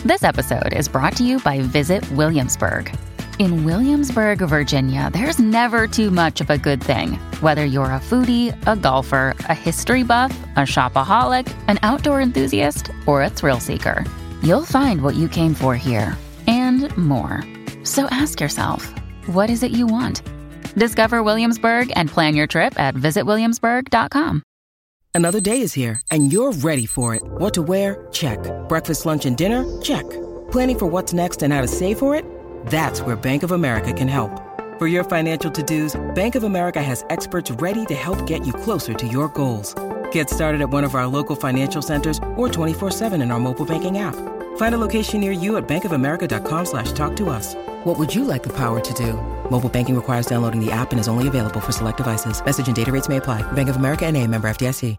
This episode is brought to you by Visit Williamsburg. In Williamsburg, Virginia, there's never too much of a good thing. Whether you're a foodie, a golfer, a history buff, a shopaholic, an outdoor enthusiast, or a thrill seeker, you'll find what you came for here and more. So ask yourself, what is it you want? Discover Williamsburg and plan your trip at visitwilliamsburg.com. Another day is here, and you're ready for it. What to wear? Check. Breakfast, lunch, and dinner? Check. Planning for what's next and how to save for it? That's where Bank of America can help. For your financial to-dos, Bank of America has experts ready to help get you closer to your goals. Get started at one of our local financial centers or 24/7 in our mobile banking app. Find a location near you at bankofamerica.com/talktous. What would you like the power to do? Mobile banking requires downloading the app and is only available for select devices. Message and data rates may apply. Bank of America N.A., member FDIC.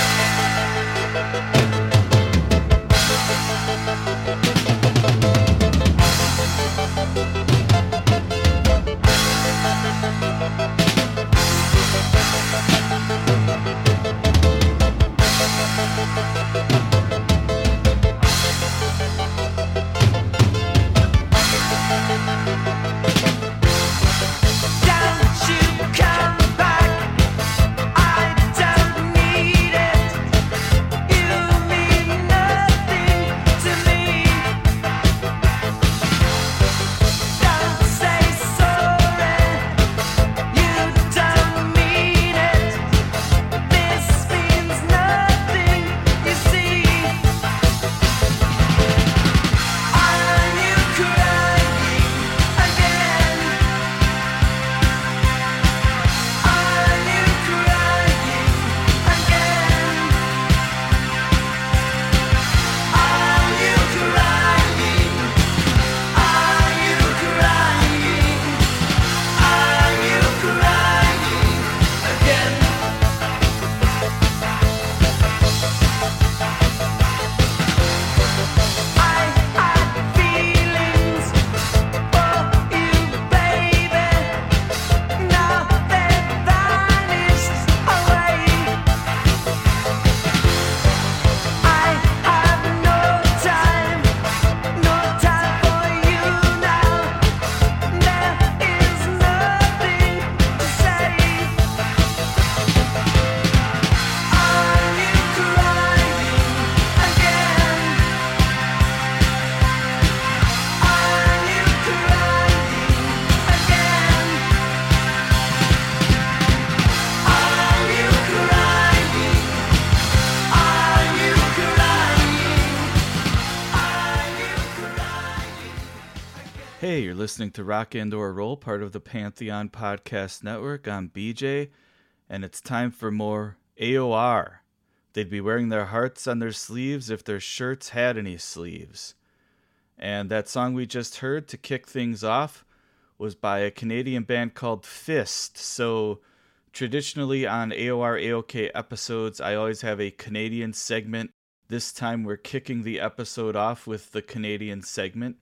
Hey, you're listening to Rock and/or Roll, part of the Pantheon Podcast Network. I'm BJ, and it's time for more AOR. They'd be wearing their hearts on their sleeves if their shirts had any sleeves. And that song we just heard to kick things off was by a Canadian band called Fist. So traditionally on AOR AOK episodes, I always have a Canadian segment. This time we're kicking the episode off with the Canadian segment.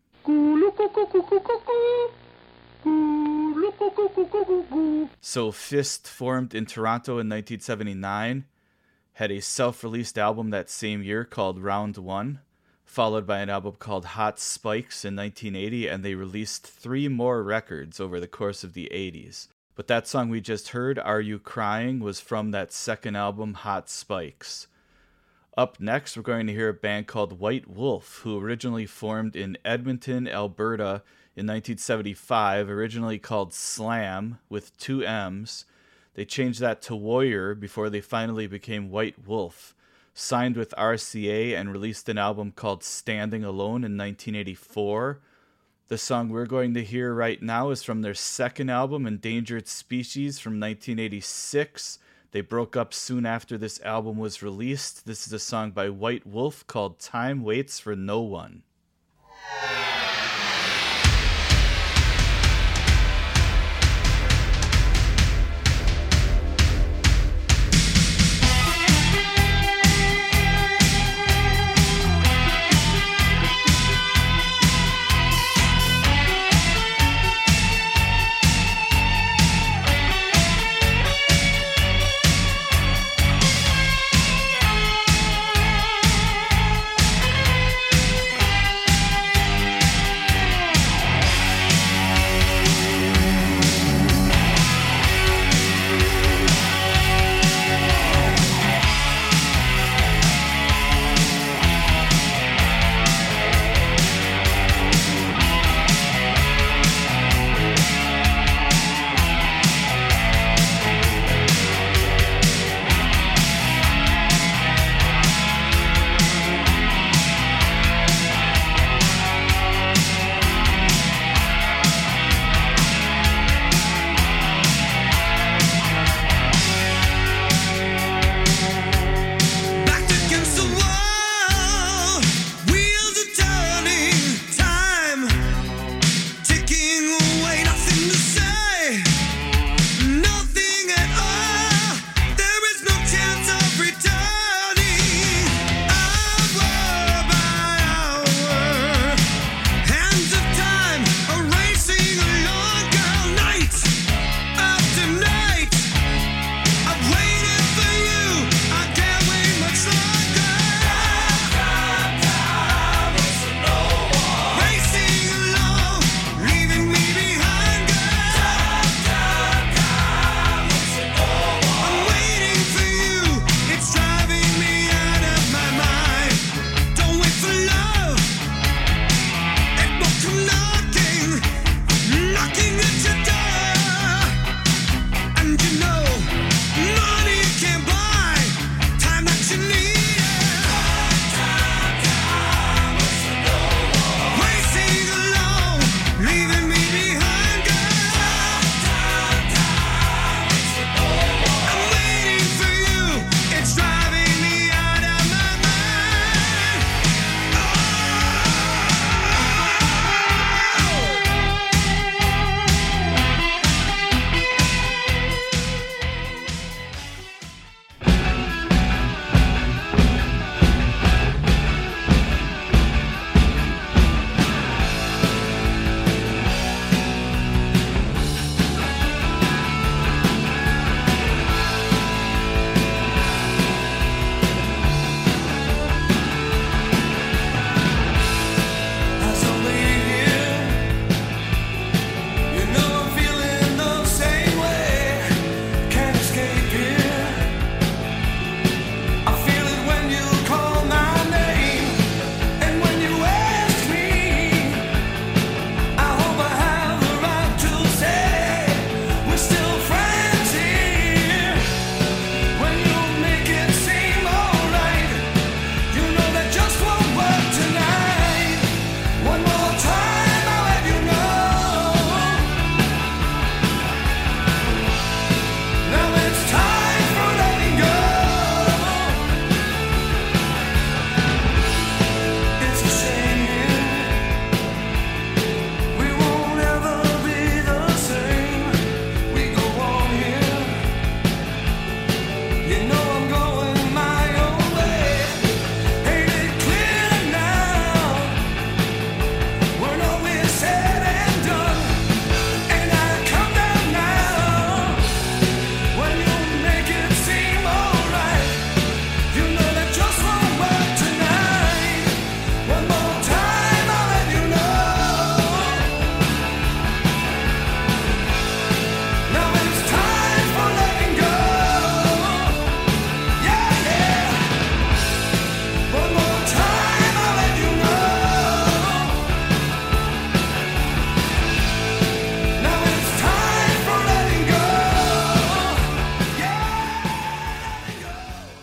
So Fist formed in Toronto in 1979, had a self-released album that same year called Round 1, followed by an album called Hot Spikes in 1980, and they released 3 more records over the course of the 80s. But that song we just heard, Are You Crying, was from that second album, Hot Spikes. Up next, we're going to hear a band called White Wolf, who originally formed in Edmonton, Alberta in 1975, originally called Slam with 2 M's. They changed that to Warrior before they finally became White Wolf, signed with RCA and released an album called Standing Alone in 1984. The song we're going to hear right now is from their second album, Endangered Species, from 1986. They broke up soon after this album was released. This is a song by White Wolf called Time Waits for No One.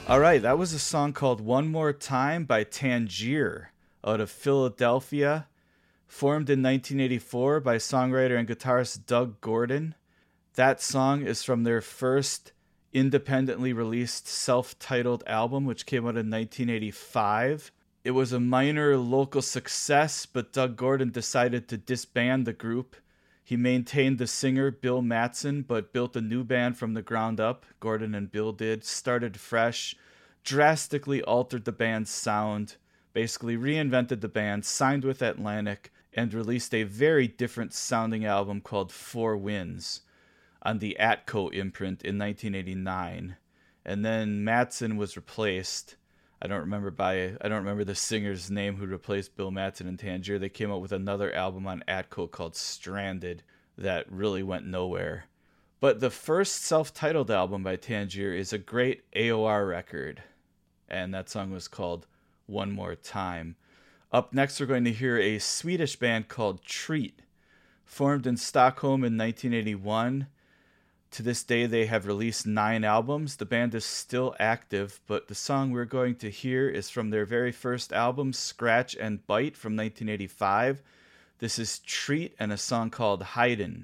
All right, that was a song called One More Time by Tangier out of Philadelphia, formed in 1984 by songwriter and guitarist Doug Gordon. That song is from their first independently released self-titled album, which came out in 1985. It was a minor local success, but Doug Gordon decided to disband the group. He maintained the singer, Bill Mattson, but built a new band from the ground up. Gordon and Bill did, started fresh, drastically altered the band's sound, basically reinvented the band, signed with Atlantic, and released a very different sounding album called Four Winds on the Atco imprint in 1989. And then Mattson was replaced. I don't remember the singer's name who replaced Bill Mattson and Tangier. They came out with another album on Atco called Stranded that really went nowhere. But the first self-titled album by Tangier is a great AOR record, and that song was called One More Time. Up next, we're going to hear a Swedish band called Treat, formed in Stockholm in 1981. To this day, they have released 9 albums. The band is still active, but the song we're going to hear is from their very first album, Scratch and Bite, from 1985. This is Treat and a song called Heiden.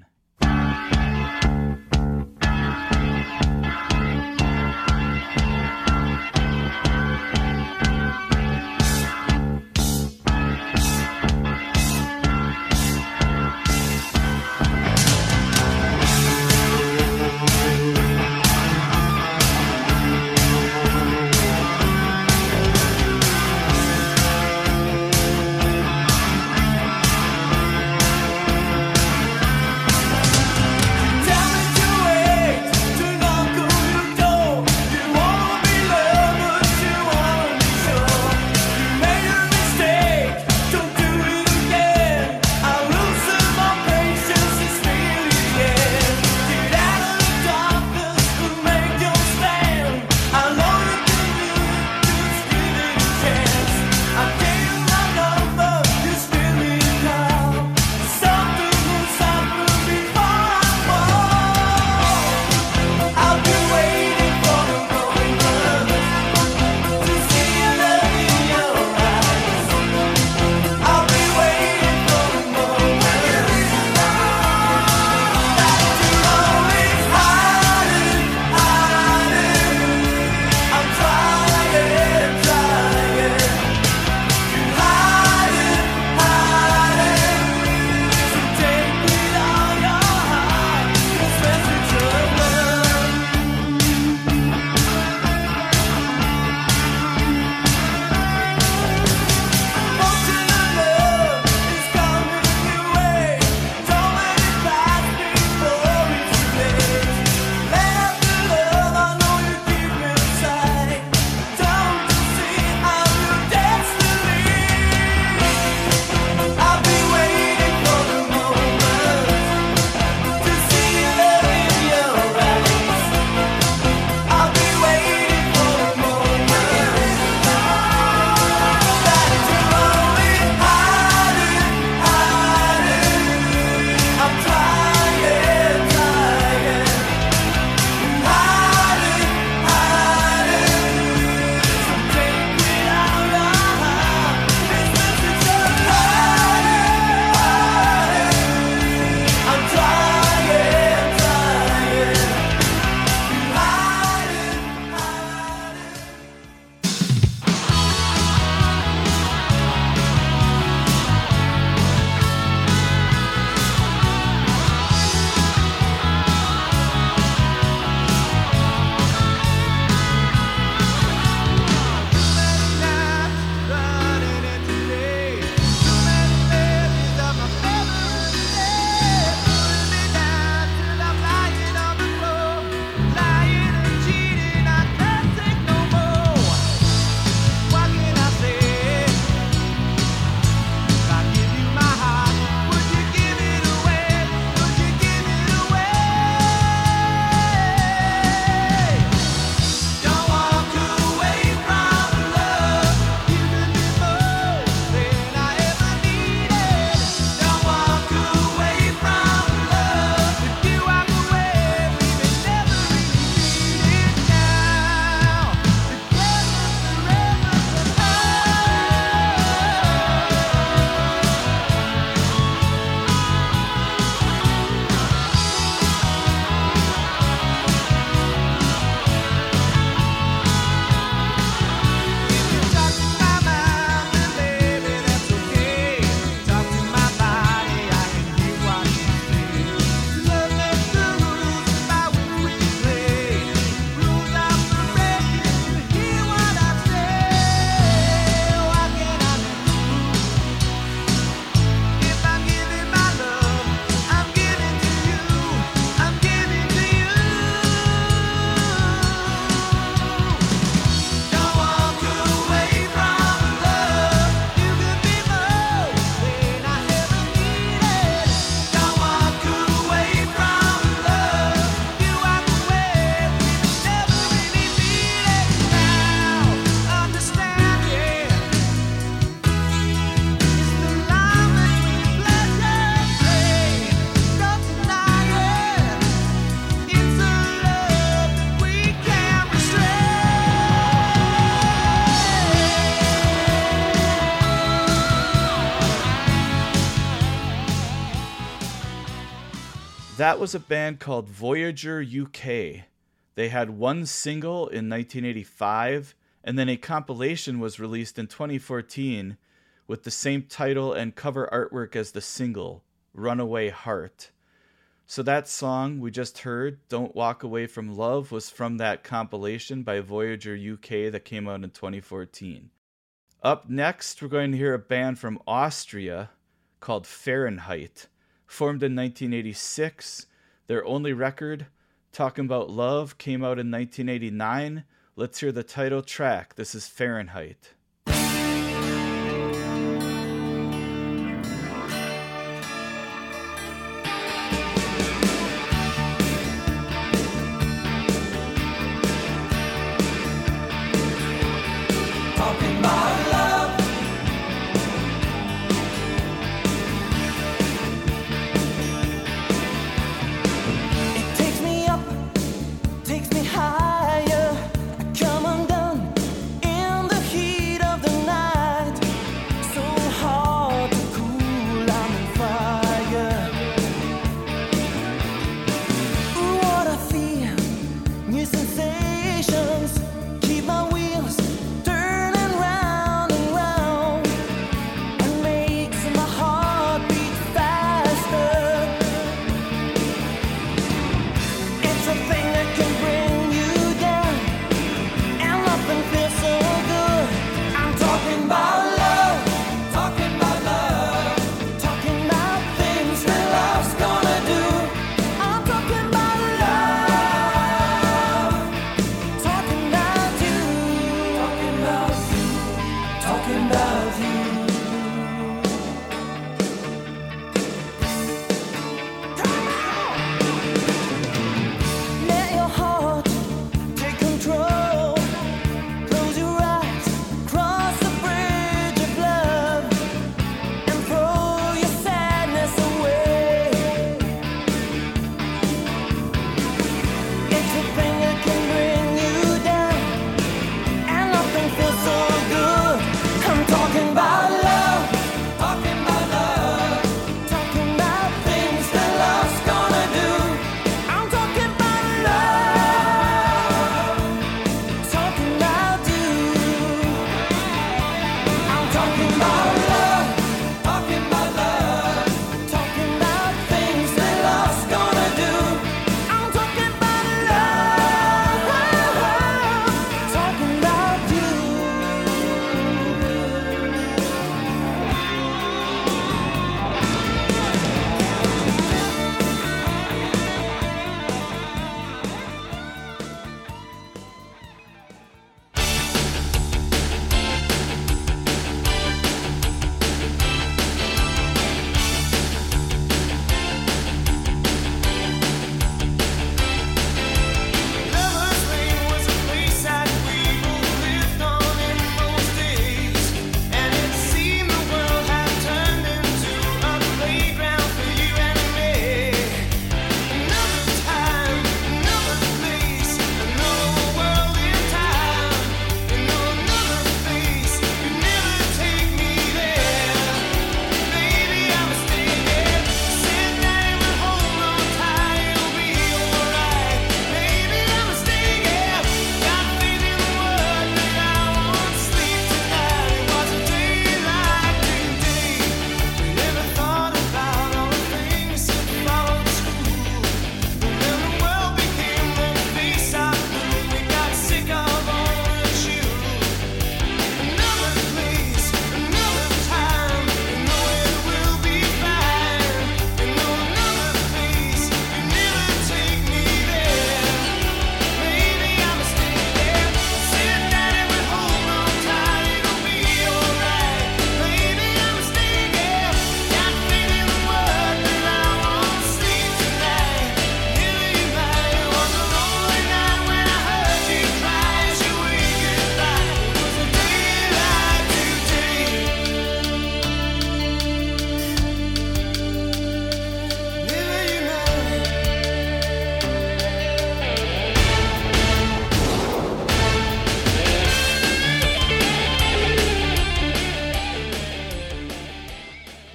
That was a band called Voyager UK. They had one single in 1985, and then a compilation was released in 2014 with the same title and cover artwork as the single, Runaway Heart. So that song we just heard, Don't Walk Away From Love, was from that compilation by Voyager UK that came out in 2014. Up next, we're going to hear a band from Austria called Fahrenheit. Formed in 1986, their only record, Talking About Love, came out in 1989. Let's hear the title track. This is Fahrenheit. Takes me higher, come undone in the heat.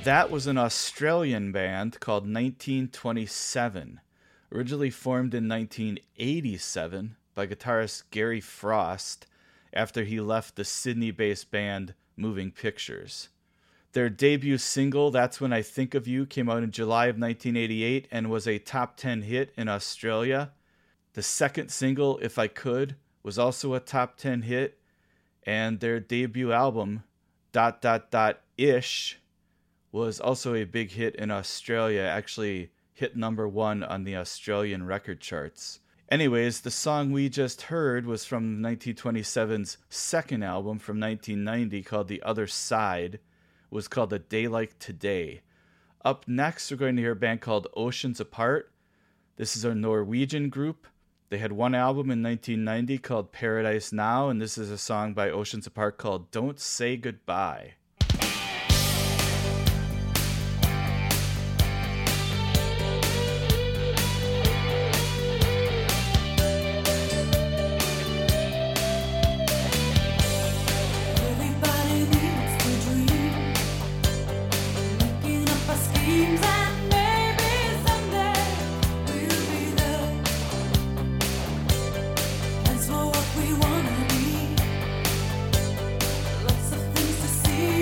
That was an Australian band called 1927, originally formed in 1987 by guitarist Gary Frost after he left the Sydney-based band Moving Pictures. Their debut single, That's When I Think of You, came out in July of 1988 and was a top 10 hit in Australia. The second single, If I Could, was also a top 10 hit, and their debut album, Ish, was also a big hit in Australia, actually hit number 1 on the Australian record charts. Anyways, the song we just heard was from 1927's second album from 1990 called The Other Side. It was called A Day Like Today. Up next, we're going to hear a band called Oceans Apart. This is a Norwegian group. They had one album in 1990 called Paradise Now, and this is a song by Oceans Apart called Don't Say Goodbye. We wanna be lots of things to see.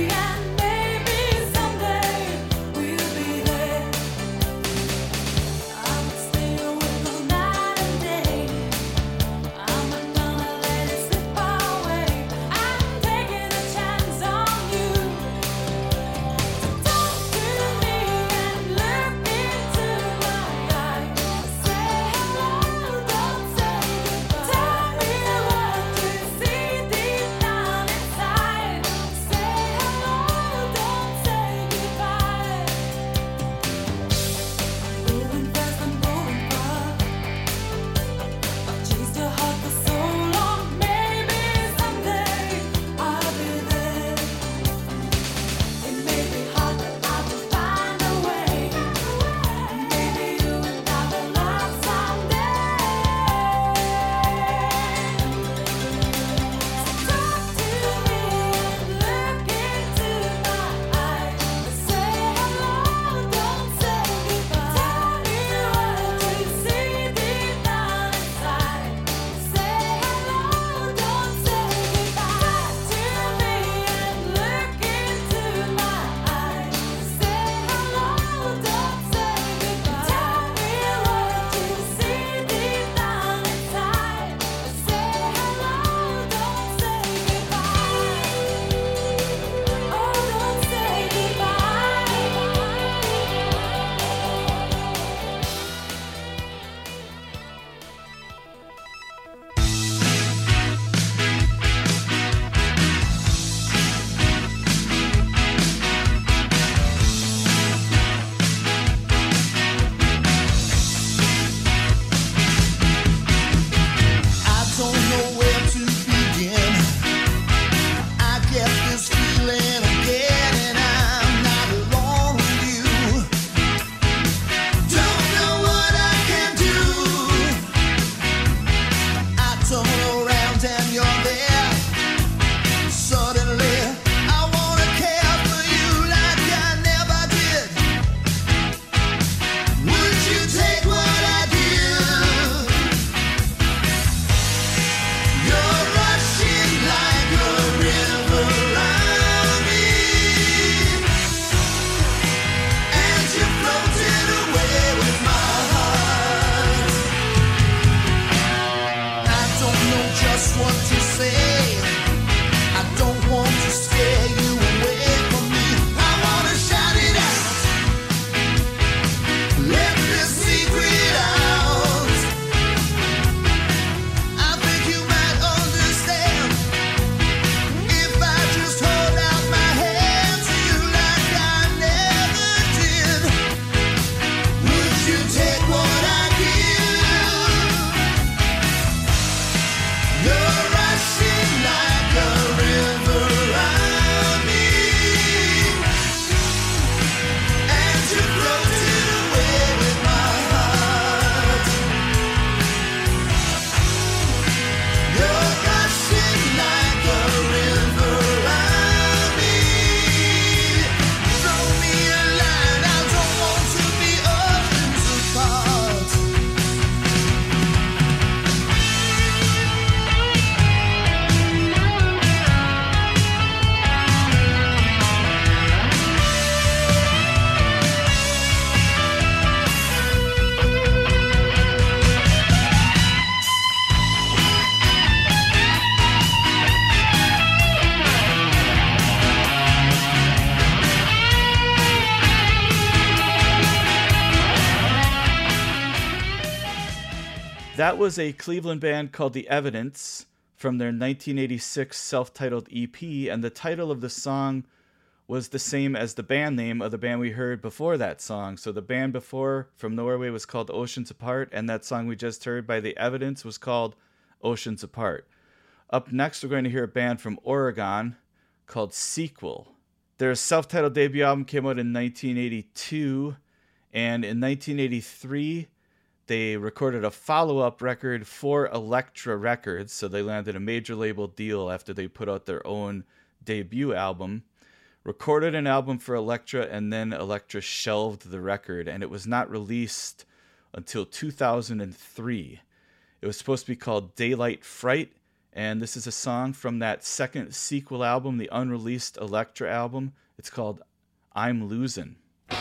That was a Cleveland band called The Evidence from their 1986 self-titled EP, and the title of the song was the same as the band name of the band we heard before that song. So the band before from Norway was called Oceans Apart, and that song we just heard by The Evidence was called Oceans Apart. Up next, we're going to hear a band from Oregon called Sequel. Their self-titled debut album came out in 1982, and in 1983, they recorded a follow-up record for Elektra Records, so they landed a major label deal after they put out their own debut album. Recorded an album for Elektra, and then Elektra shelved the record, and it was not released until 2003. It was supposed to be called Daylight Fright, and this is a song from that second Sequel album, the unreleased Elektra album. It's called I'm Losing.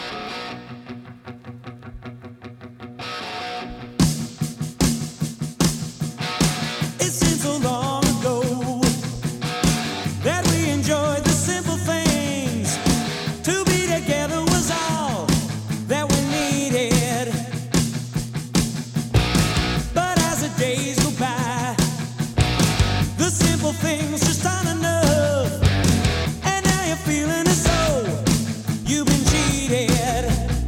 Things just aren't enough, and now you're feeling as though you've been cheated.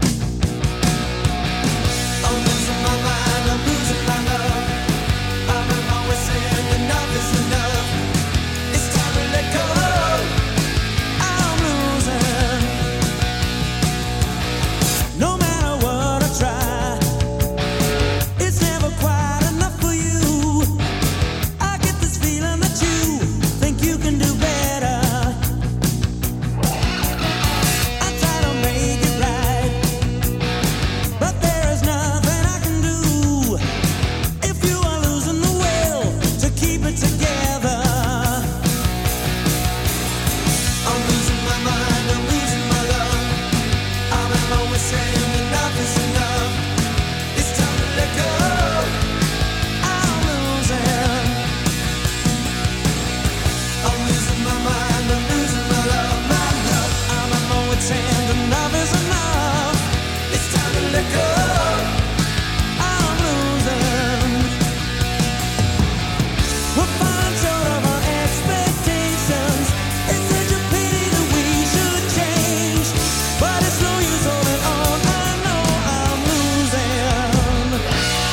I'm losing my mind, I'm losing my love. I'm always saying enough is enough. It's time to let go. I'm losing. No matter what I try, it's never quite enough for you. I get this feeling that you think you can do better. I try to make it right, but there is nothing I can do if you are losing the will to keep it together. I'm losing my mind, I'm losing my love. I'm always saying enough is enough. It's time to let go. I'm losing. I'm losing my mind, I'm losing my love, my love. I'm always saying enough is enough. It's time to let go. I'm losing. We're falling short of our expectations. It's such a pity that we should change, but it's no use holding on. I know I'm losing.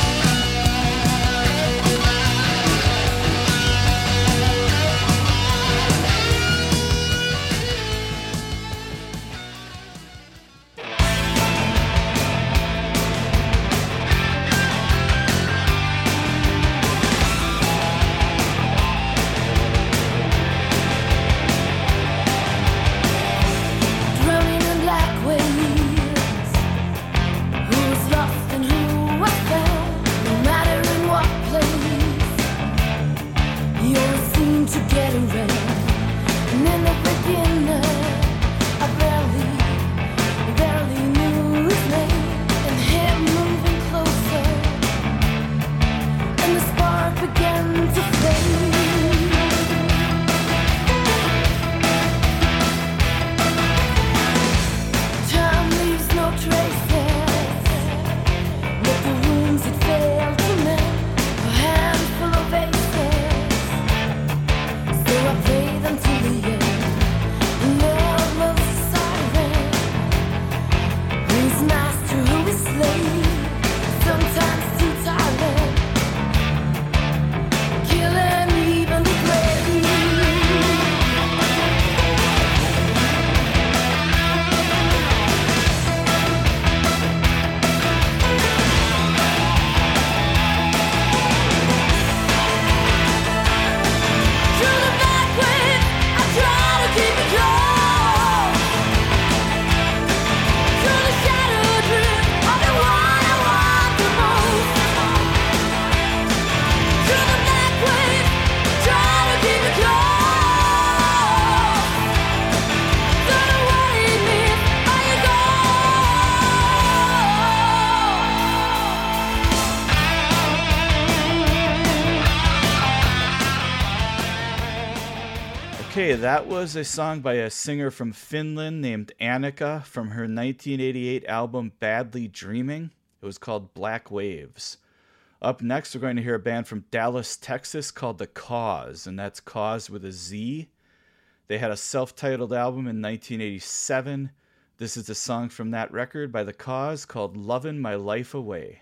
Drowning in black waves, who was lost and who was found. No matter in what place, you always seem to get around. And in the beginning, I barely knew his name. And him moving closer, and the spark began to fade. Time leaves no traces, but the wounds it failed to mend, a handful of aces. So I play them to the end. Love was a siren, who's master, who is slave, sometimes too tyrant, killing even the brave. Through the back wave, I try to keep it close. Through the shadow drift of the one I want the most. Through the back wave, try to keep it close. Don't worry me how you go. Okay, that was a song by a singer from Finland named Annika from her 1988 album Badly Dreaming. It was called Black Waves. Up next, we're going to hear a band from Dallas, Texas called The Cause, and that's Cause with a Z. They had a self-titled album in 1987. This is a song from that record by The Cause called Lovin' My Life Away.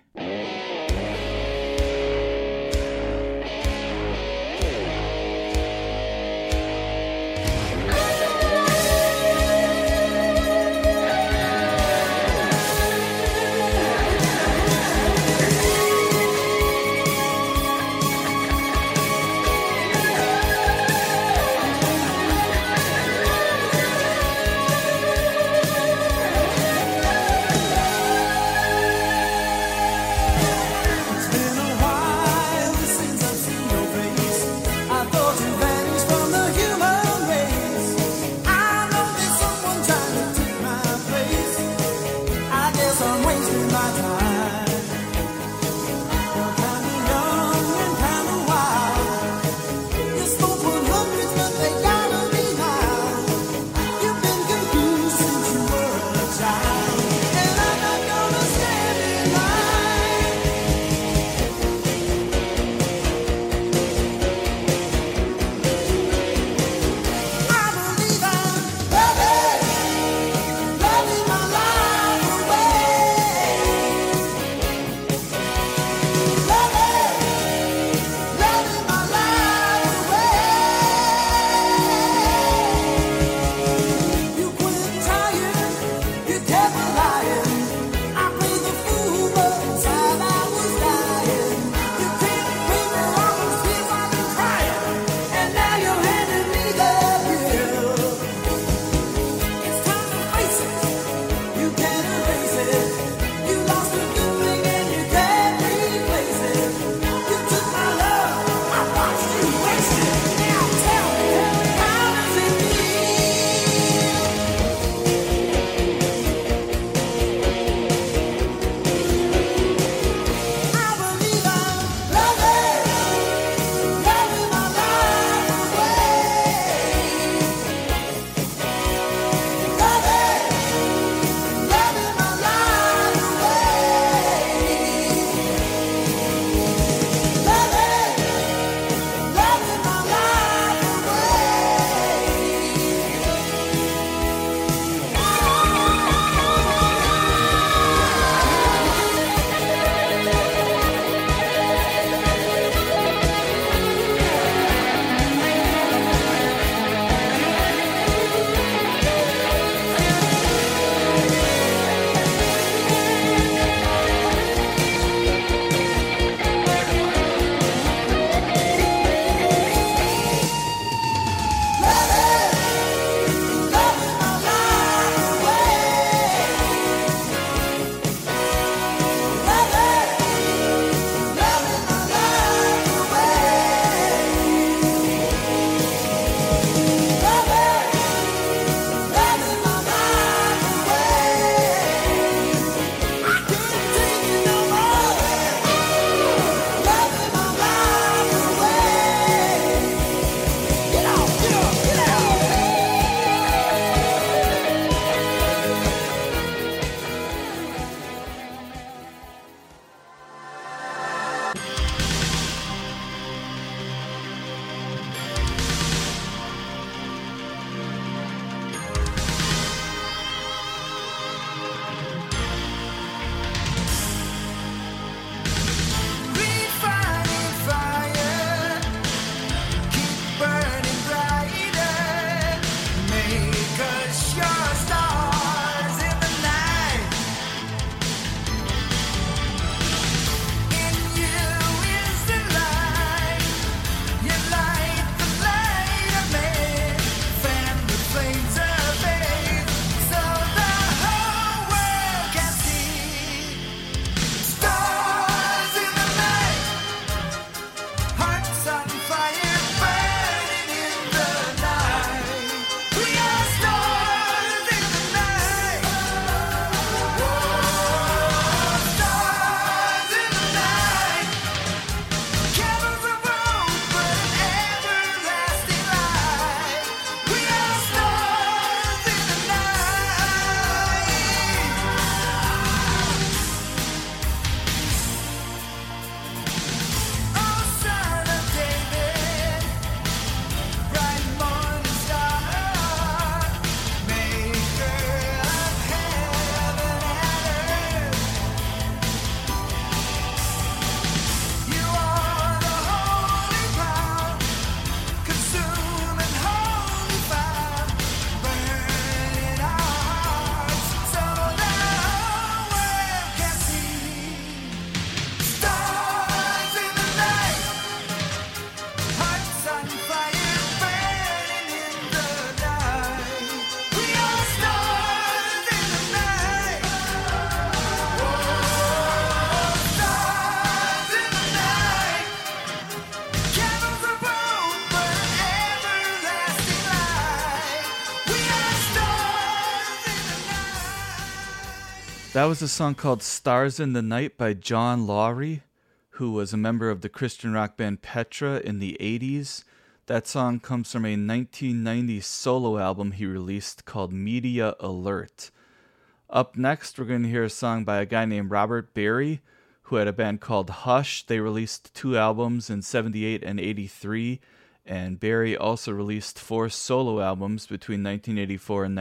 That was a song called Stars in the Night by John Lawry, who was a member of the Christian rock band Petra in the 80s. That song comes from a 1990 solo album he released called Media Alert. Up next, we're going to hear a song by a guy named Robert Berry, who had a band called Hush. They released 2 albums in 78 and 83, and Berry also released 4 solo albums between 1984 and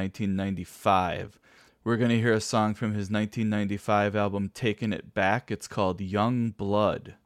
1995. We're going to hear a song from his 1995 album Taking It Back. It's called Young Blood.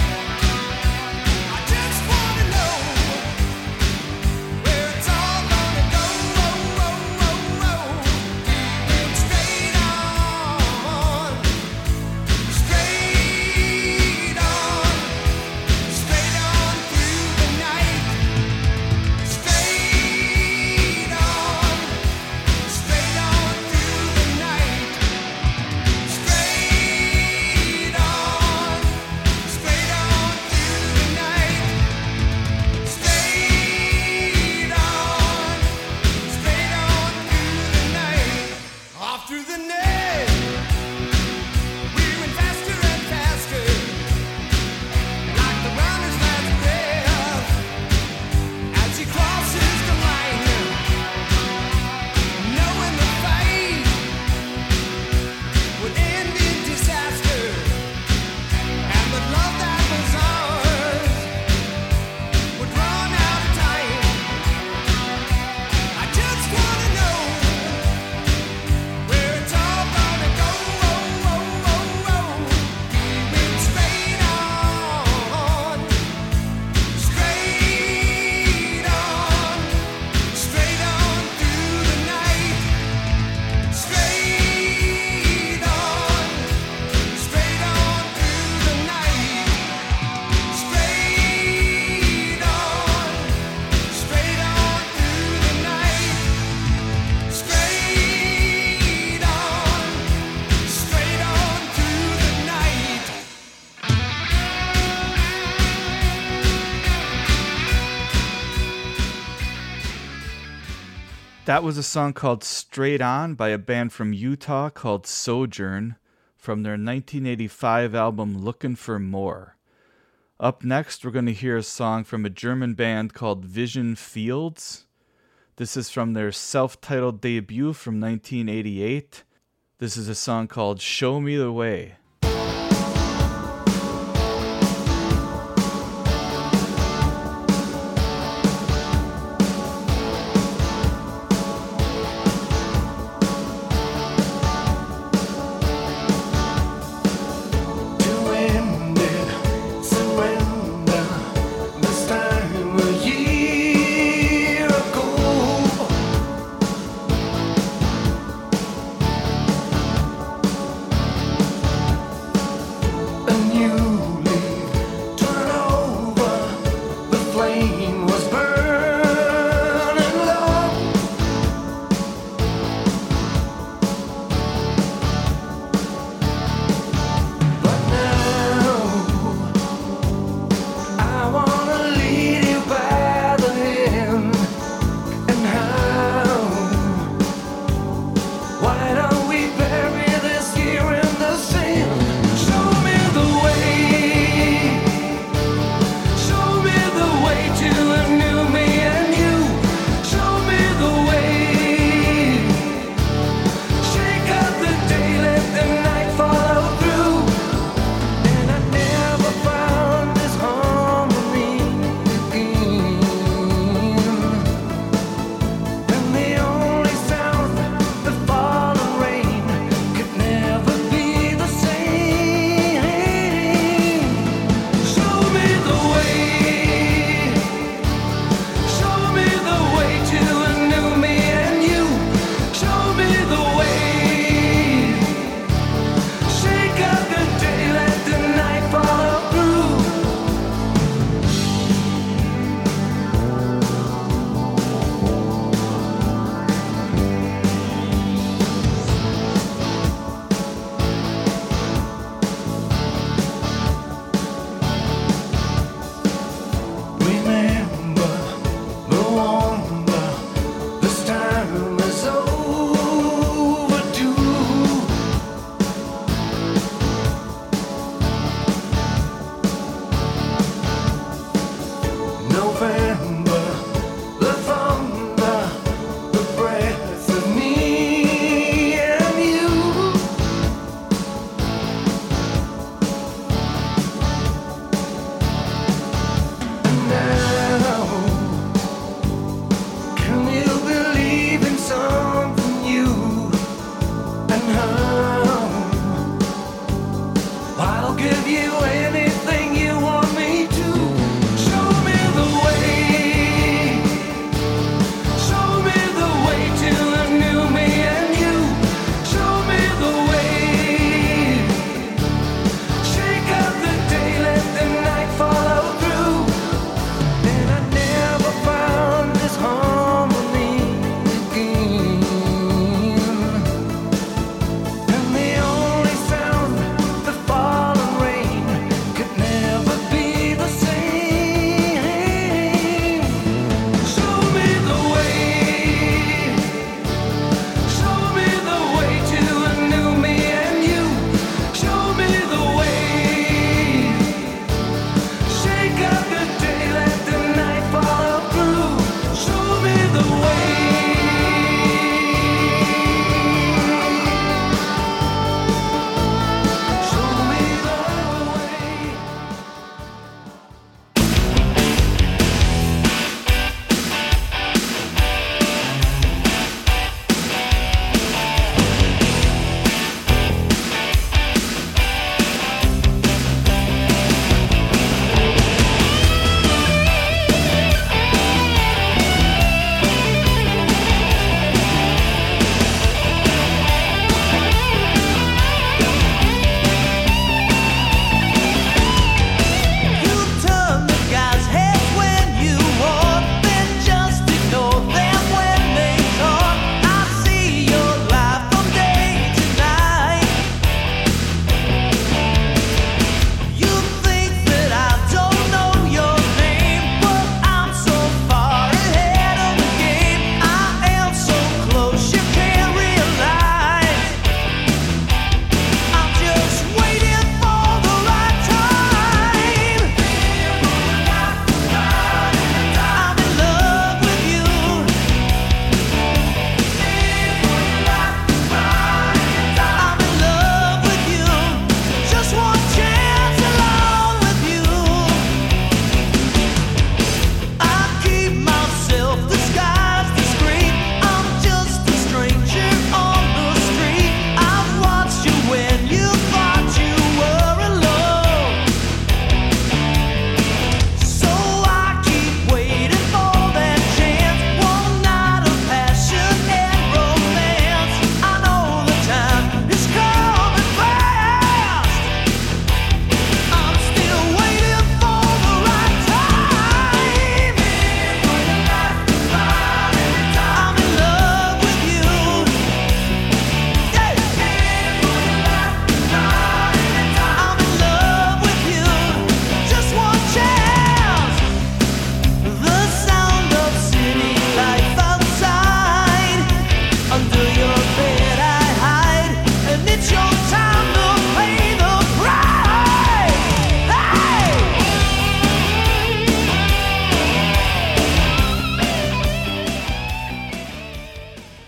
Where it's all gonna That was a song called Straight On by a band from Utah called Sojourn from their 1985 album Looking for More. Up next, we're going to hear a song from a German band called Vision Fields. This is from their self-titled debut from 1988. This is a song called Show Me the Way. Show me the way to a new me.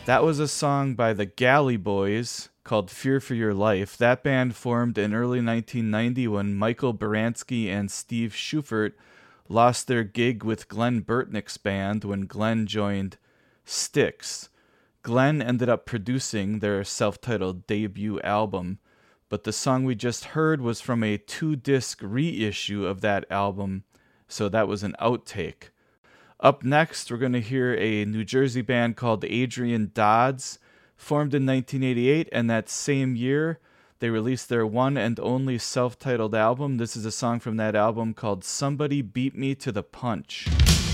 That was a song by the Galley Boys called Fear for Your Life. That band formed in early 1990 when Michael Baranski and Steve Schufert lost their gig with Glenn Burtnick's band when Glenn joined Styx. Glenn ended up producing their self-titled debut album, but the song we just heard was from a 2-disc reissue of that album, so that was an outtake. Up next, we're going to hear a New Jersey band called Adrian Dodds, formed in 1988, and that same year, they released their one and only self-titled album. This is a song from that album called Somebody Beat Me to the Punch.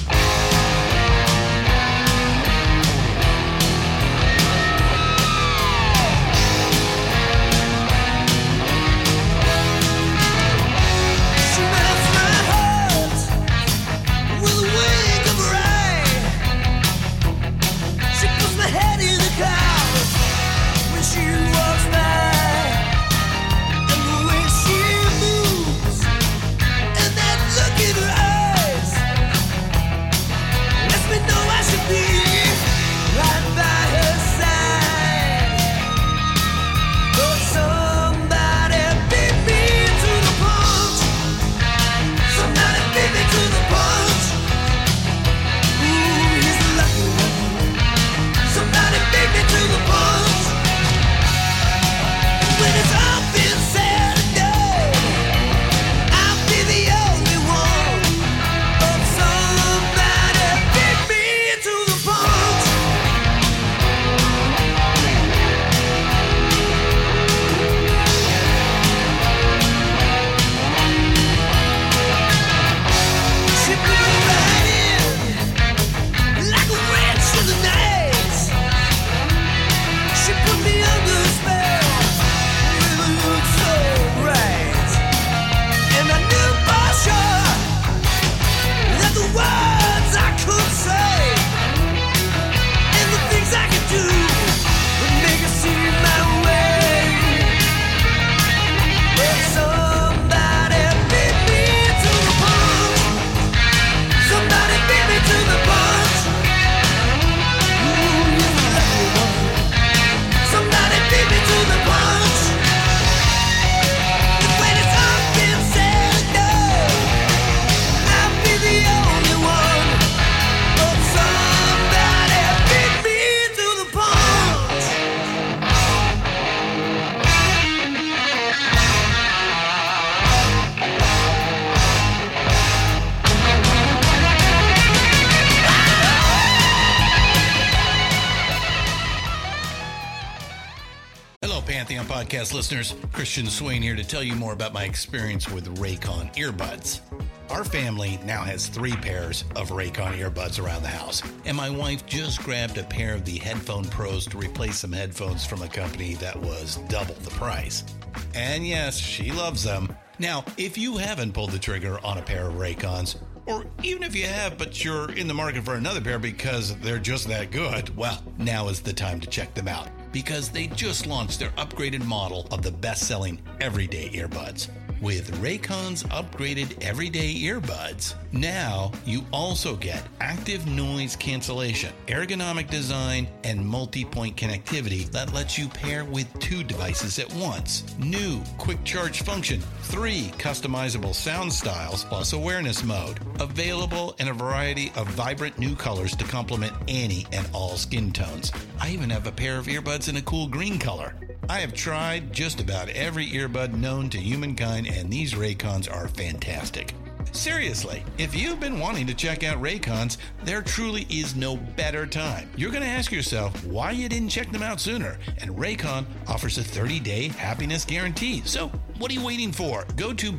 Podcast listeners, Christian Swain here to tell you more about my experience with Raycon earbuds. Our family now has 3 pairs of Raycon earbuds around the house, and my wife just grabbed a pair of the Headphone Pros to replace some headphones from a company that was double the price. And yes, she loves them. Now, if you haven't pulled the trigger on a pair of Raycons, or even if you have, but you're in the market for another pair because they're just that good, well, now is the time to check them out, because they just launched their upgraded model of the best-selling everyday earbuds. With Raycon's upgraded everyday earbuds, now you also get active noise cancellation, ergonomic design, and multi-point connectivity that lets you pair with 2 devices at once. New quick charge function, 3 customizable sound styles, plus awareness mode. Available in a variety of vibrant new colors to complement any and all skin tones. I even have a pair of earbuds in a cool green color. I have tried just about every earbud known to humankind, and these Raycons are fantastic. Seriously, if you've been wanting to check out Raycons, there truly is no better time. You're going to ask yourself why you didn't check them out sooner, and Raycon offers a 30-day happiness guarantee. So what are you waiting for? Go to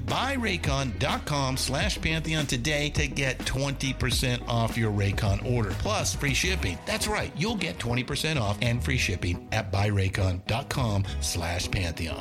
buyraycon.com/Pantheon today to get 20% off your Raycon order, plus free shipping. That's right, you'll get 20% off and free shipping at buyraycon.com/Pantheon.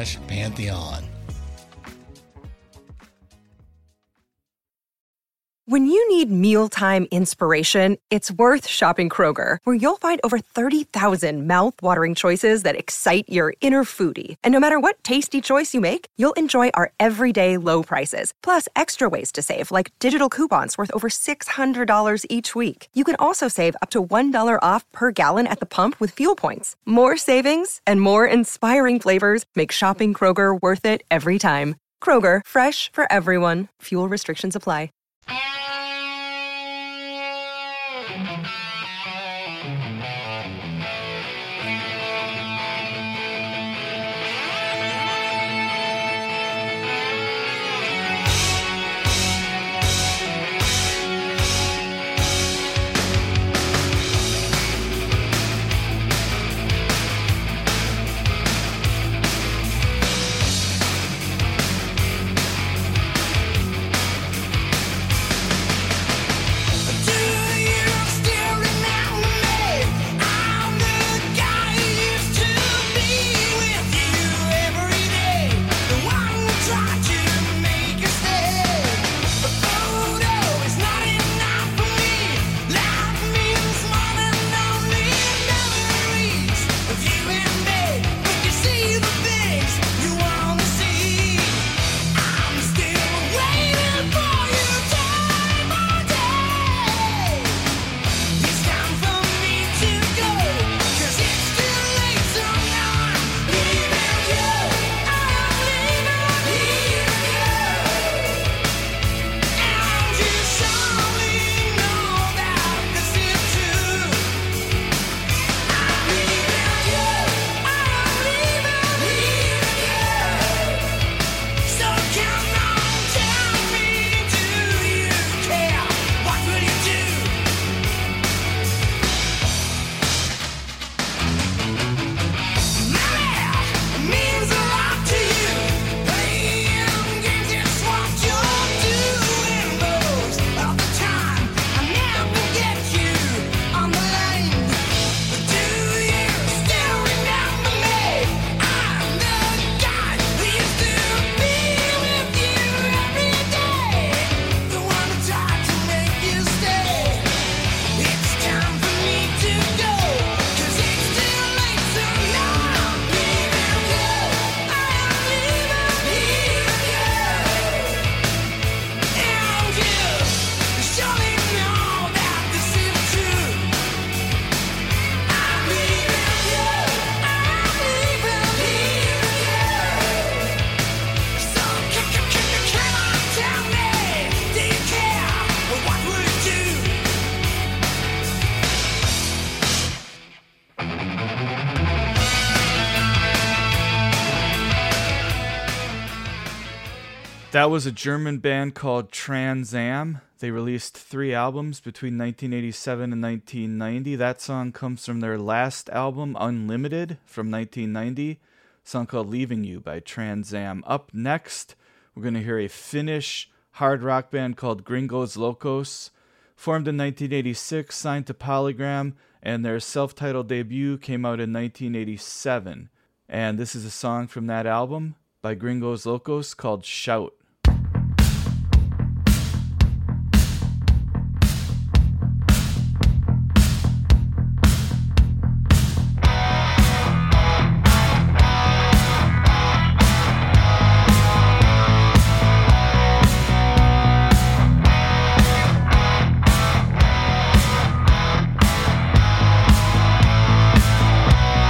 buyraycon.com/Pantheon. When you need mealtime inspiration, it's worth shopping Kroger, where you'll find over 30,000 mouth-watering choices that excite your inner foodie. And no matter what tasty choice you make, you'll enjoy our everyday low prices, plus extra ways to save, like digital coupons worth over $600 each week. You can also save up to $1 off per gallon at the pump with fuel points. More savings and more inspiring flavors make shopping Kroger worth it every time. Kroger, fresh for everyone. Fuel restrictions apply. That was a German band called Trans Am. They released 3 albums between 1987 and 1990. That song comes from their last album, Unlimited, from 1990. A song called Leaving You by Trans Am. Up next, we're going to hear a Finnish hard rock band called Gringos Locos. Formed in 1986, signed to Polygram, and their self-titled debut came out in 1987. And this is a song from that album by Gringos Locos called Shout.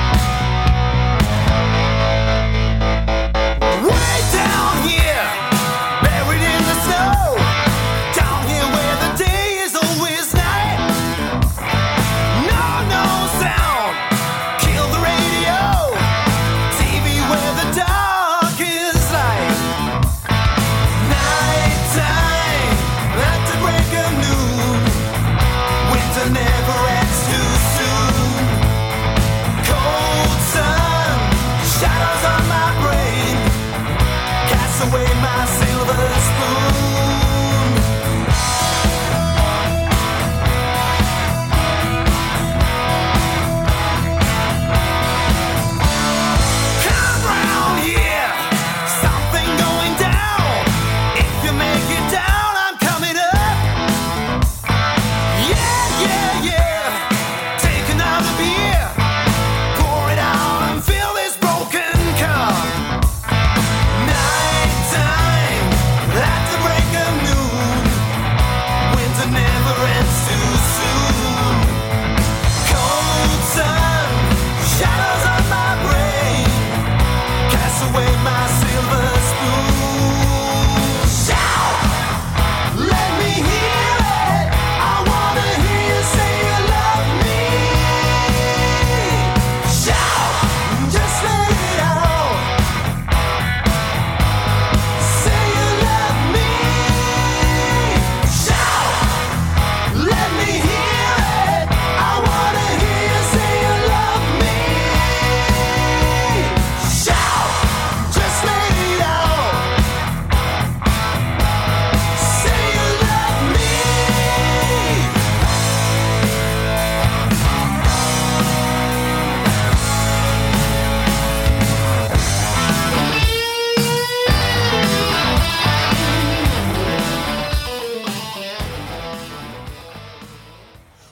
Way down here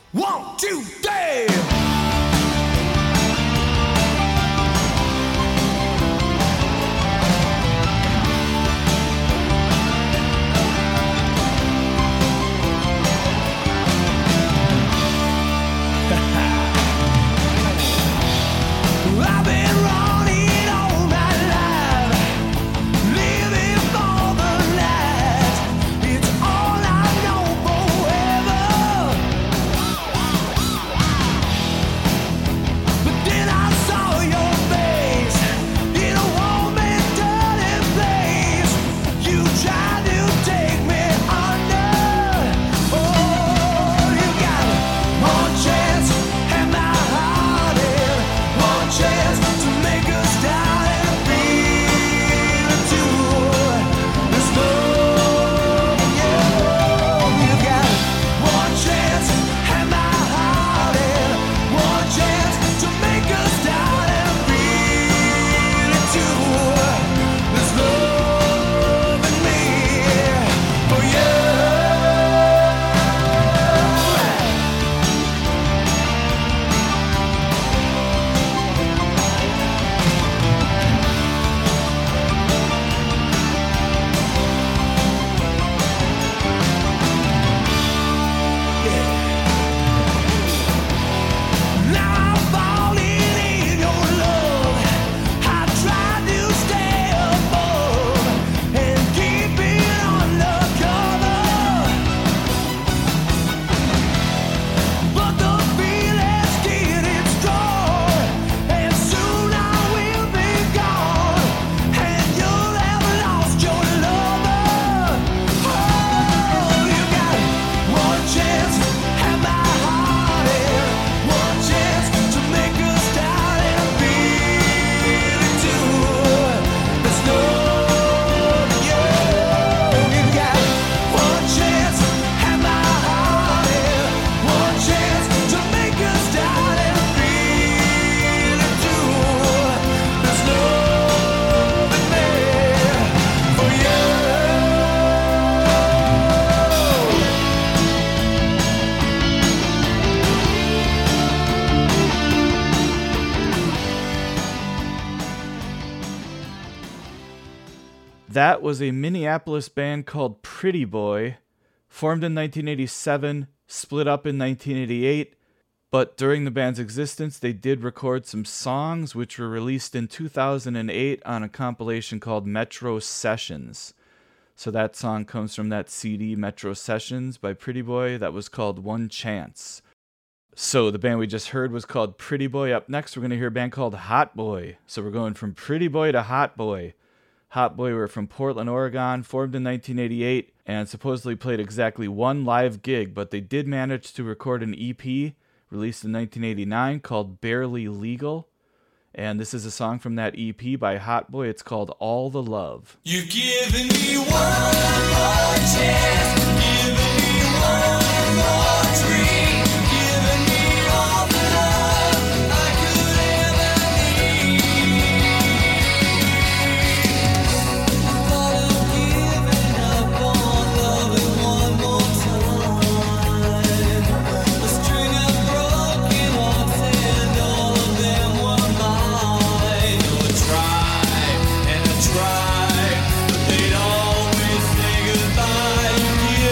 1, 2, 3. I've been running all my life, living for the night. It's all I know forever. But then I saw your face in a warm and dirty place. You tried to take me under. Oh, you got one chance and my heart in. One chance to make us start and feel it too. There's love in you. You got one chance and my heart in. One chance to make us start and feel it too. There's love in me for you. Now I'm falling in your love. I try to stay above and keep it undercover, but the feeling's getting strong, and soon I will be gone, and you'll have lost your lover. Oh, you got one chance and my heart in. One chance to make us start and feel it too. There's no you. You got one chance and my heart in. One chance to make us start and feel it too. There's love in me for you. That was a Minneapolis band called Pretty Boy, formed in 1987, split up in 1988, but during the band's existence, they did record some songs which were released in 2008 on a compilation called Metro Sessions. So that song comes from that CD, Metro Sessions by Pretty Boy, that was called One Chance. So the band we just heard was called Pretty Boy. Up next, we're going to hear a band called Hot Boy. So we're going from Pretty Boy to Hot Boy. Hot Boy were from Portland, Oregon, formed in 1988, and supposedly played exactly one live gig, but they did manage to record an EP released in 1989 called Barely Legal. And this is a song from that EP by Hot Boy. It's called All the Love. You're giving me one more chance, giving me one more dream, giving me all the love I could ever need. Thought of giving up on loving one more time. A string of broken hearts and all of them were mine. I tried and I tried, but they'd always say goodbye. You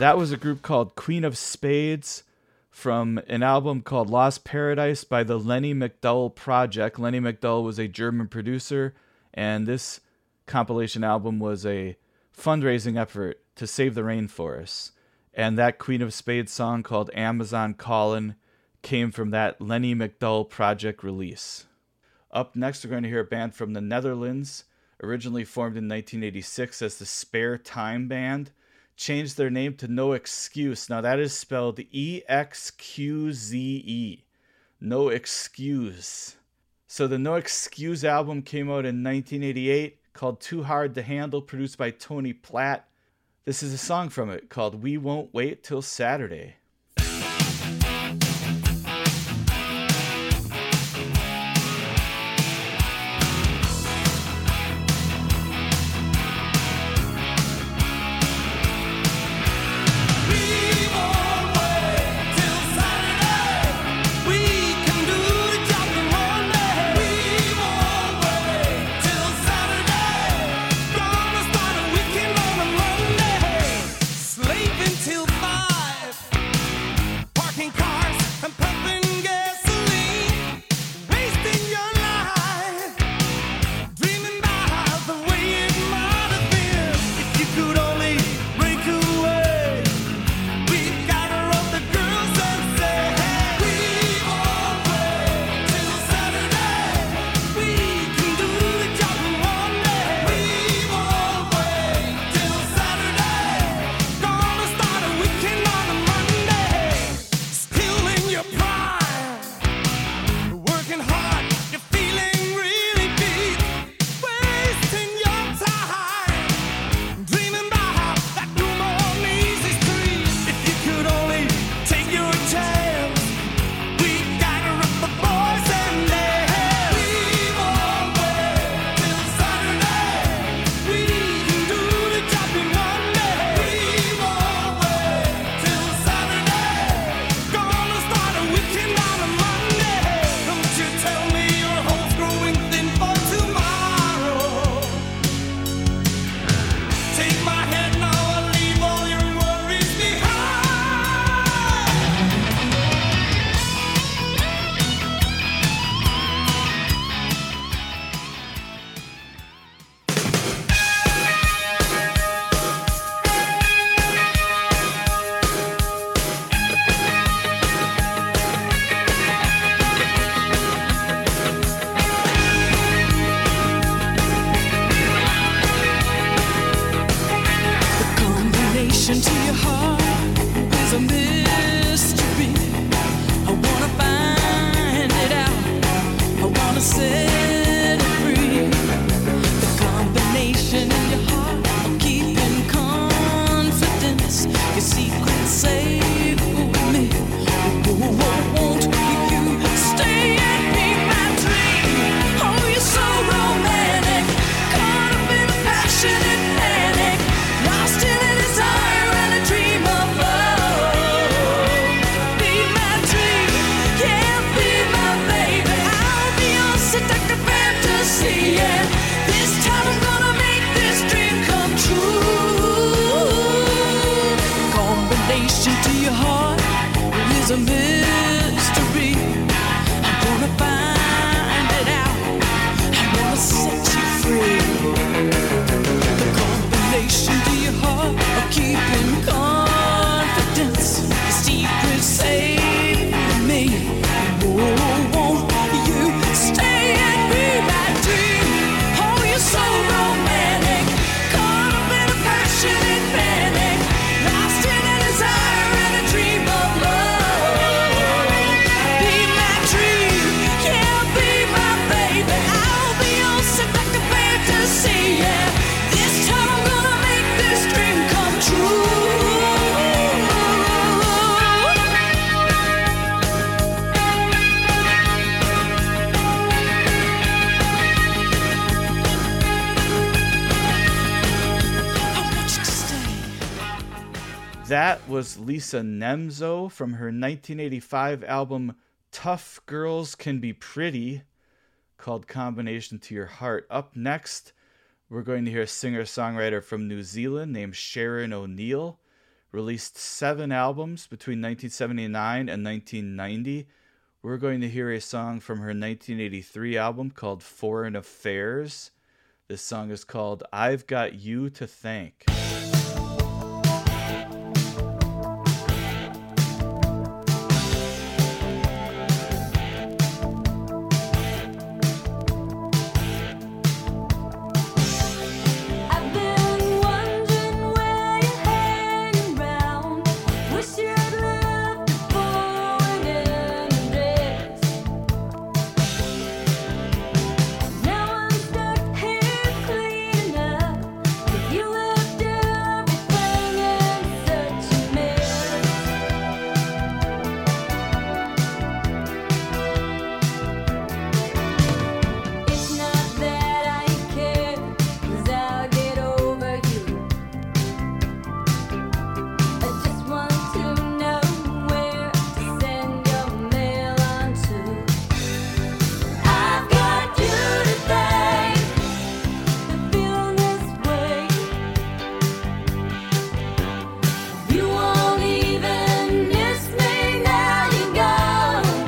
That was a group called Queen of Spades from an album called Lost Paradise by the Lenny McDowell Project. Lenny McDowell was a German producer, and this compilation album was a fundraising effort to save the rainforests. And that Queen of Spades song called Amazon Callin' came from that Lenny McDowell Project release. Up next, we're going to hear a band from the Netherlands, originally formed in 1986 as the Spare Time Band, changed their name to No Excuse. Now that is spelled E-X-Q-Z-E. No Excuse. So the No Excuse album came out in 1988 called Too Hard to Handle, produced by Tony Platt. This is a song from it called We Won't Wait Till Saturday. That was Lisa Nemzo from her 1985 album Tough Girls Can Be Pretty, called Combination to Your Heart. Up next, we're going to hear a singer-songwriter from New Zealand named Sharon O'Neill. released 7 albums between 1979 and 1990. We're going to hear a song from her 1983 album called Foreign Affairs. This song is called I've Got You to Thank. I've been wondering where you're hanging round. Wish you'd left before it ended. Now I'm stuck here cleaning up. But you left everything in such a mess. It's not that I care, 'cause I'll get over you. I just want to know where to send your mail on to. I've got you to thank for feeling this way. You won't even miss me now you're gone.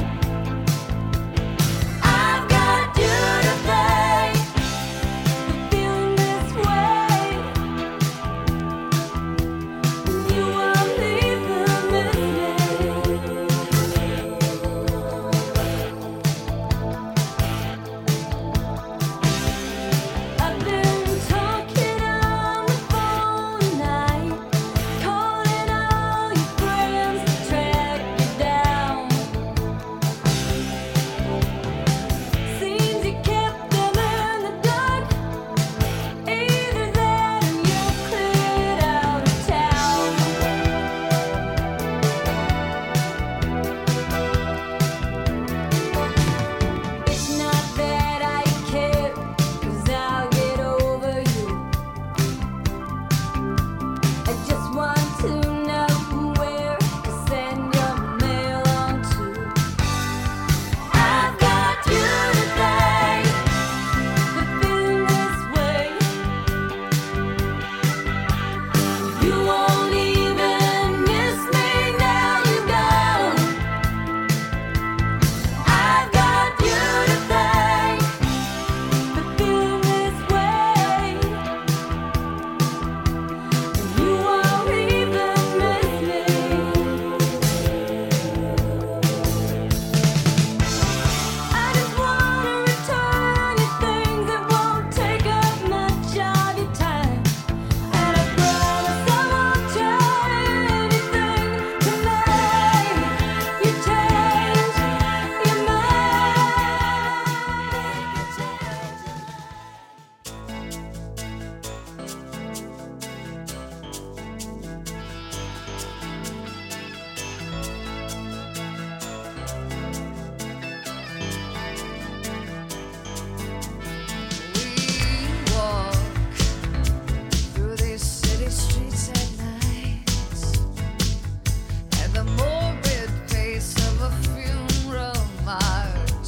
I've got you to thank for feeling this way. You won't even miss me. I've been talking on the phone tonight, calling all your friends to track you down. Seems you kept them in the dark. Either that or you cleared out of town. It's not that I care, 'cause I'll get over you. I just want to know where to send your mail on to. I've got you to thank for feeling this way. You won't even miss me now you're gone. I've got you to thank for feeling this way. You won't even miss me. I just wanna return you things that won't take up much of your time. And I promise I won't try anything to make you change your We walk through these city streets at night, at the morbid pace of a funeral march,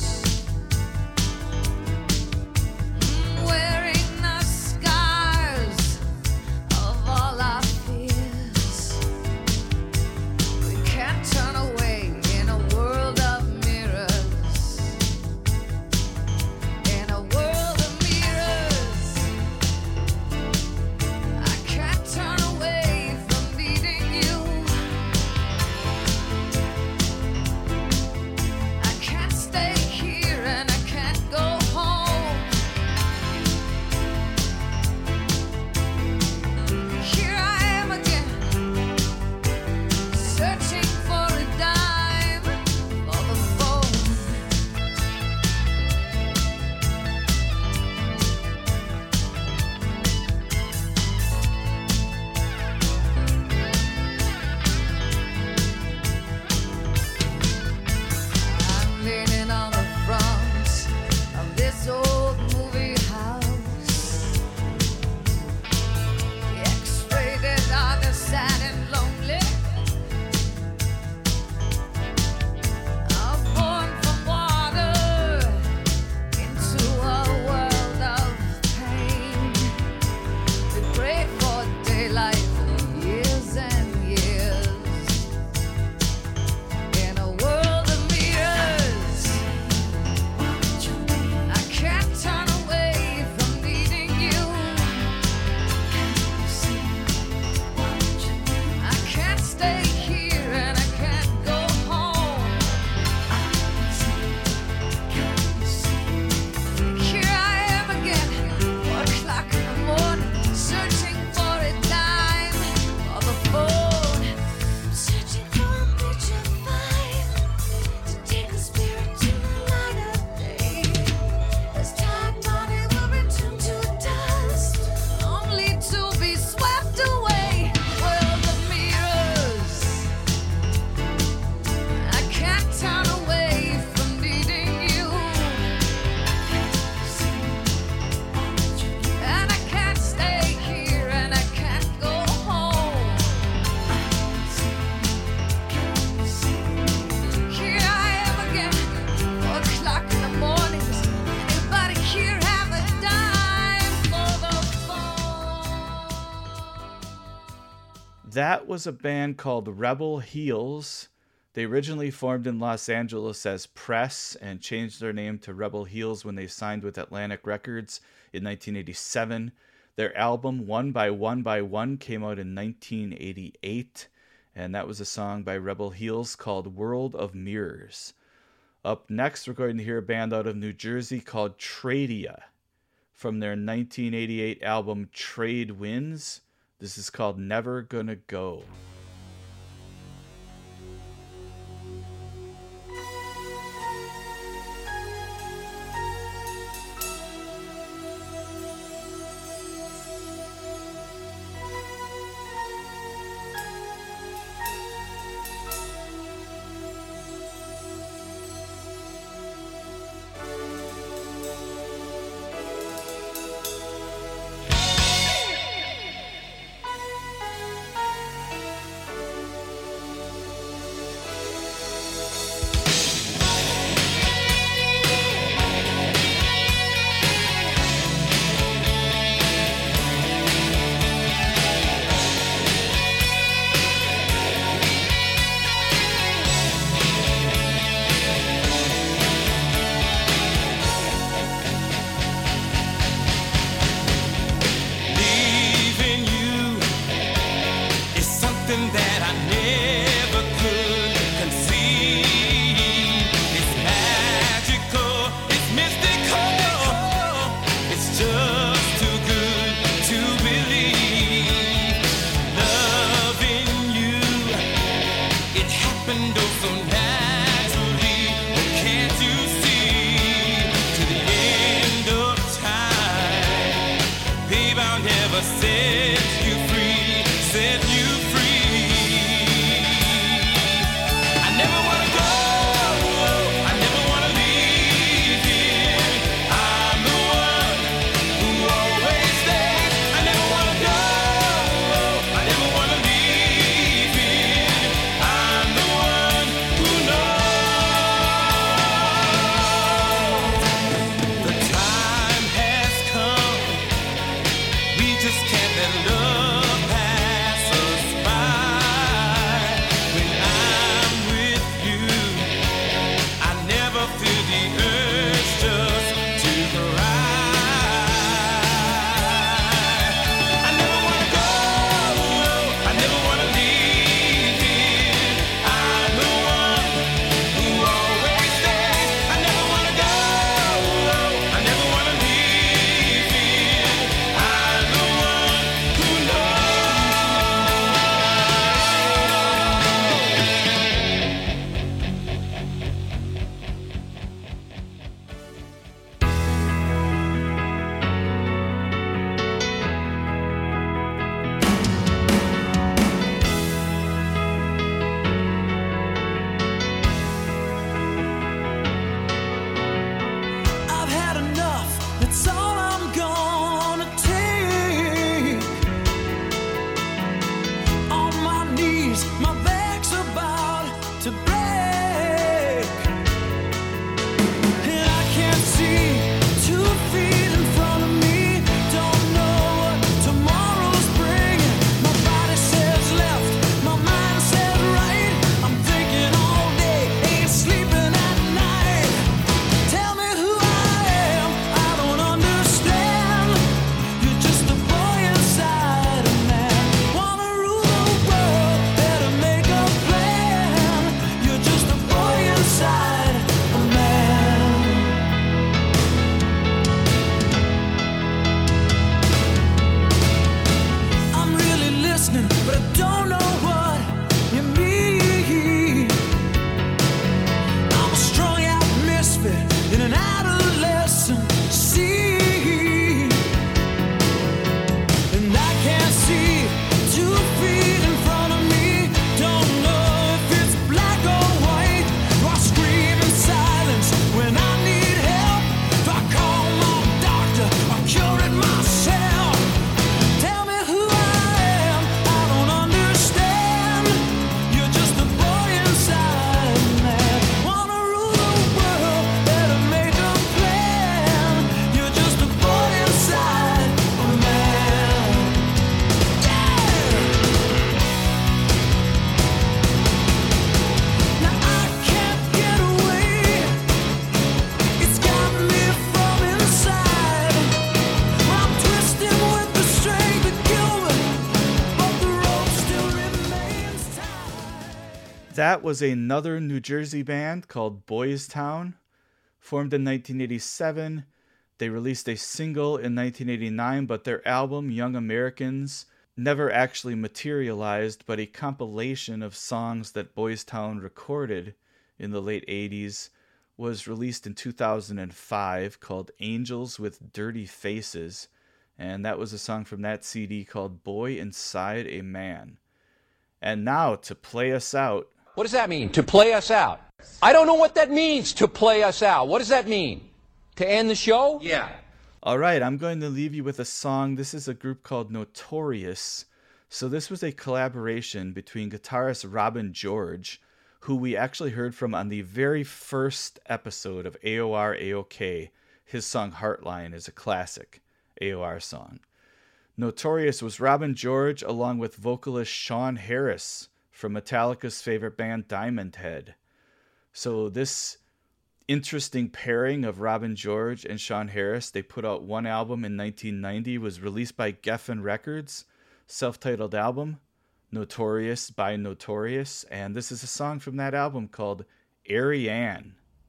wearing the scars of all our fears. We can't turn away in a world of mirrors. In a world of mirrors, I can't turn away that was a band called Rebel Heels. They originally formed in Los Angeles as Press and changed their name to Rebel Heels when they signed with Atlantic Records in 1987. Their album One by One by One came out in 1988, and that was a song by Rebel Heels called World of Mirrors. Up next, we're going to hear a band out of New Jersey called Tradia from their 1988 album Trade Winds. This is called Never Gonna Go. Wanna rule the world, better make That was another New Jersey band called Boys Town, formed in 1987. They released a single in 1989, but their album, Young Americans, never actually materialized, but a compilation of songs that Boys Town recorded in the late 80s was released in 2005 called Angels with Dirty Faces, and that was a song from that CD called Boy Inside a Man. And now, to play us out... What does that mean, to play us out? I don't know what that means, to play us out. What does that mean? To end the show? Yeah. All right, I'm going to leave you with a song. This is a group called Notorious. So this was a collaboration between guitarist Robin George, who we actually heard from on the very first episode of AOR AOK. His song Heartline is a classic AOR song. Notorious was Robin George along with vocalist Sean Harris from Metallica's favorite band Diamond Head. So this interesting pairing of Robin George and Sean Harris, they put out one album in 1990, was released by Geffen Records, self-titled album, Notorious by Notorious, and this is a song from that album called Ariane.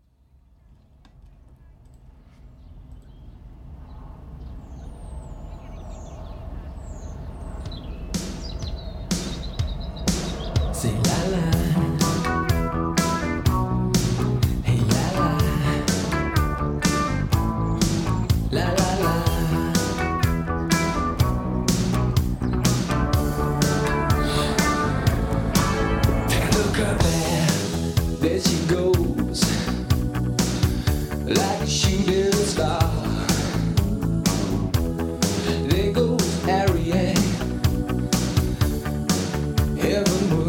Say la la, hey la la, la la la. Take a look up there she goes, like a shooting star. There goes Ariane, heavenward.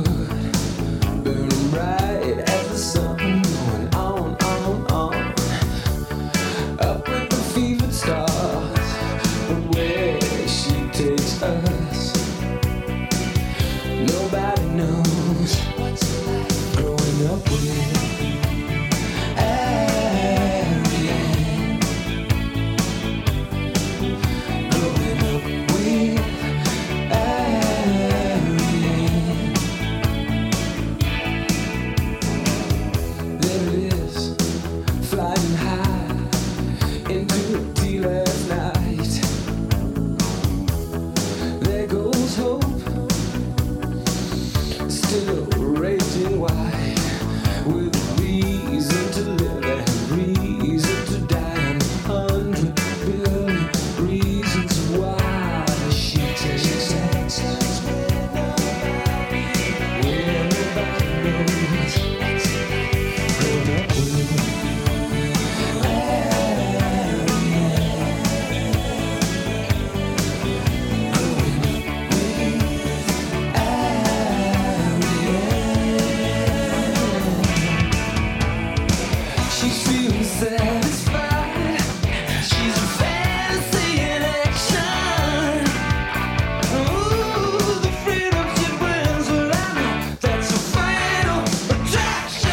Bright as the sun, going on, up with the fevered stars, but where she takes us, nobody knows. Growing up with Ariane, growing up with Ariane. There it is, flying high into a tea last night. There goes hope, still raging wide, with reason to live and reason to die, and 100 billion reasons why she takes us where nobody knows. She's feeling satisfied. She's a fantasy in action. Ooh, the freedom she brings, well, I know that's a fatal attraction.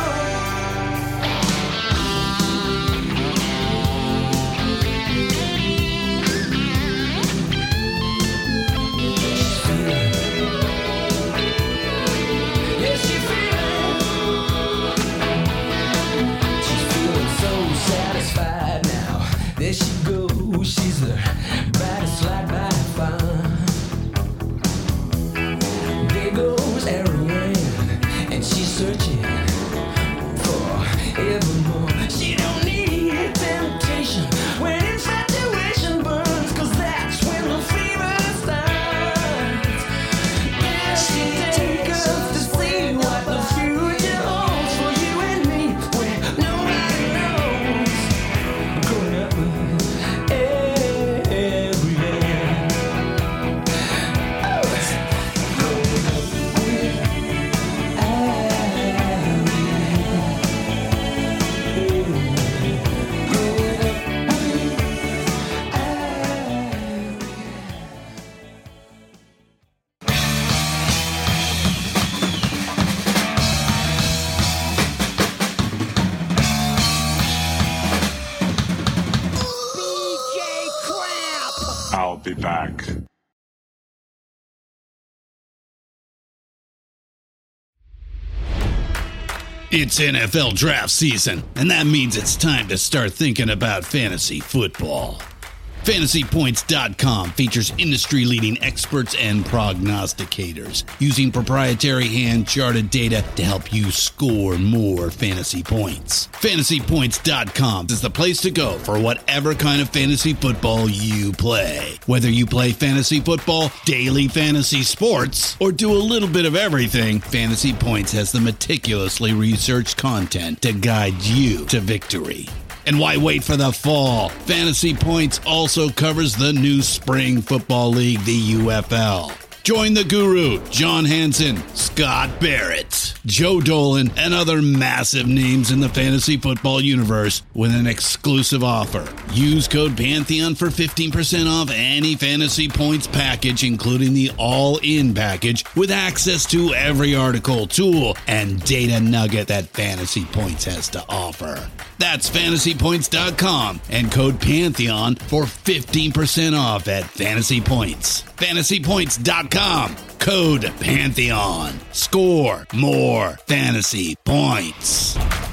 She's feeling, yeah, she's feeling. She's feeling so satisfied now. There she goes, she's the brightest light by far. There goes Ariane, and she's searching for evermore. She don't need temptation when infatuation burns, 'cause that's when the fever starts. There she takes us to see what the future holds for you and me, where nobody knows. Growing up with Ariane. Oh, growing up with Ariane. Growing up with Ariane. I'll be back. It's NFL draft season, and that means it's time to start thinking about fantasy football. FantasyPoints.com features industry-leading experts and prognosticators using proprietary hand-charted data to help you score more fantasy points. FantasyPoints.com is the place to go for whatever kind of fantasy football you play. Whether you play fantasy football, daily fantasy sports, or do a little bit of everything, Fantasy Points has the meticulously researched content to guide you to victory. And why wait for the fall? Fantasy Points also covers the new spring football league, the UFL. Join the guru, John Hansen, Scott Barrett, Joe Dolan, and other massive names in the fantasy football universe with an exclusive offer. Use code Pantheon for 15% off any Fantasy Points package, including the all-in package, with access to every article, tool, and data nugget that Fantasy Points has to offer. That's FantasyPoints.com and code Pantheon for 15% off at Fantasy Points. FantasyPoints.com, code Pantheon. Score more fantasy points.